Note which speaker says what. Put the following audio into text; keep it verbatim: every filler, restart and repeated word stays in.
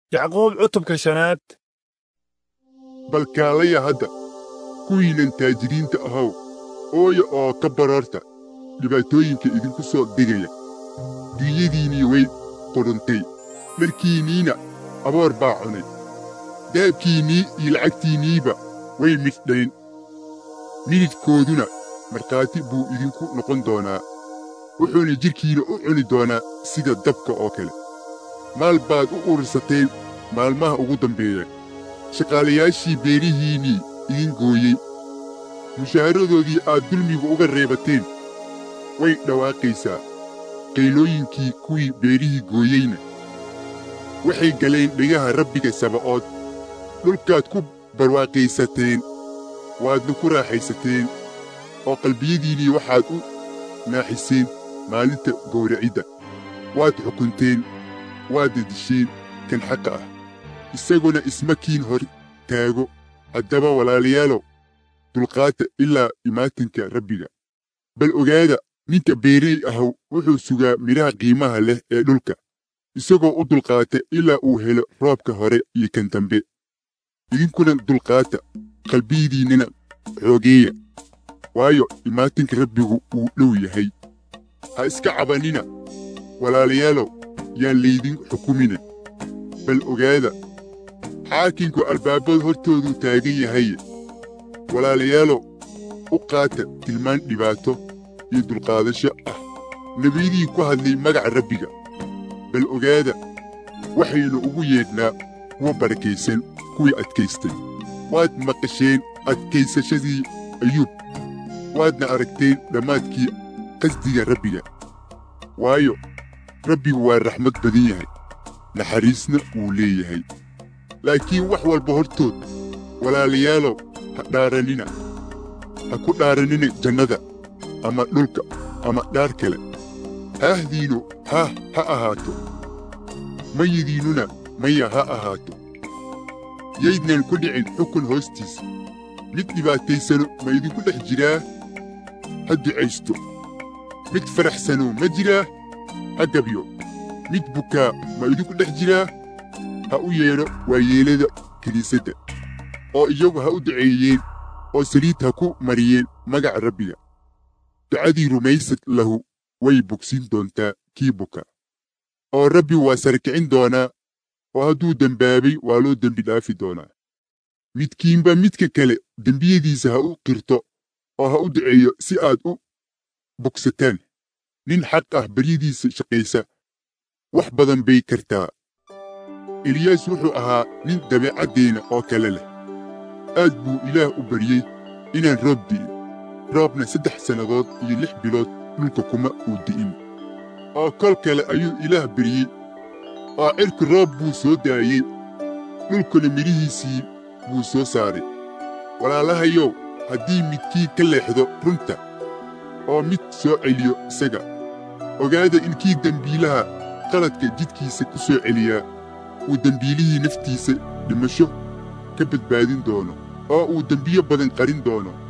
Speaker 1: yacquub cutubka shanaad.
Speaker 2: bal kaalaya hadda kuwiinnan taajiriinta ahow ooya oo ka baroorta dhibaatooyinka idinku soo degaya. dunyadiinnii way qudhuntay, dharkiinniina aboor baa cunay, dahabkiinnii iyo lacagtiinniiba way midhdhayn. midhidhkooduna markhaati buu idinku noqon doonaa, wuxuuna jidhkiinna u cuni doonaa sida dabka oo kale. maal baad u urursateen maalmaha ugu dambeeya. shaqaalayaashii beerihiinnii idin gooyey, mushaaharadoodii aad dulmiga uga reebateen way dhawaaqaysaa. qaylooyinkii kuwii beerihii gooyeyna waxay galeen dhegaha Rabbiga Sabaood. dhulkaad ku barwaaqaysateen waadna ku raaxaysateen, oo qalbiyadiinnii waxaad u naaxiseen maalinta gowracidda. waad xukunteen, waadna disheen kan xaqa ah, isaguna isma kiin hor taago. haddaba walaalayaalow, dulqaata ilaa imaatinka Rabbiga. bal ogaada, ninka beerey ahow wuxuu sugaa midhaha qiimaha leh ee dhulka, isagoo u dulqaata ilaa uu helo roobka hore iyo kan dambe. idinkuna dulqaata, qalbiyadiinnana xoogeeya, waayo imaatinka Rabbigu wuu dhow yahay. ha iska cabannina walaalayaalow, yaan laydin xukumina. bal ogaada, xaakinku albaabada hortooduu taagan yahaye. walaalayaalow, u qaata tilmaan dhibaato iyo dulqaadasho ah nebiyadii ku hadlay magaca Rabbiga. bal ogaada, waxaynu ugu yeedhnaa kuwa barakaysan kuwii adkaystay. waad maqasheen adkaysashadii Ayuub, waadna aragteen dhammaadkii qasdiga Rabbiga. waayo Rabbigu waa raxmad badan yahay, naxariisna wuu leeyahay. laakiin wax walba hortood, walaalayaalow, ha dhaarannina. ha ku dhaarannina jannada ama dhulka ama dhaar kale. haahdiinnu haah ha ahaato, mayidiinnuna maya ha ahaato. yaydnan ku dhicin xukun hoostiisa. mid dhibaataysano ma idinku dhex jiraa? ha ducaysto. mid faraxsano ma jiraa? ha gabyo. mid bukaa ma idinku dhex jiraa? ha u yeedho waayeellada kiniisadda, oo iyagu ha u duceeyeen oo saliid ha ku mariyeen magaca Rabbiga. ducadii rumaysad lahu way bogsin doontaa kii buka, oo Rabbi waa sarkicin doonaa, oo hadduu dembaabay waa loo dembi dhaafi doonaa. midkiinba midka kale dembiyadiisa ha u qirto oo ha u duceeyo si aad u bogsataan. nin xaq ah baryadiisa shaqaysa wax badan bay kartaa. eliyaas wuxuu ahaa nin dabeecaddeenna oo kale leh. aad buu Ilaah u baryey inaan roob di'in. roobna saddex sannadood iyo lix bilood dhulka kuma uu di'in. oo kol kale ayuu Ilaah baryey, oo cirka roob buu soo daayey, dhulkuna midhihiisii buu soo saaray. walaalahayow, haddii midkii ka leexdo runta oo mid soo celiyo isaga, ogaada in kii dembiilaha qaladka jidkiisa ku soo celiyaa uu dembiilihii naftiisa dhimasho ka badbaadin doono, oo uu dembiyo badan qarin doono.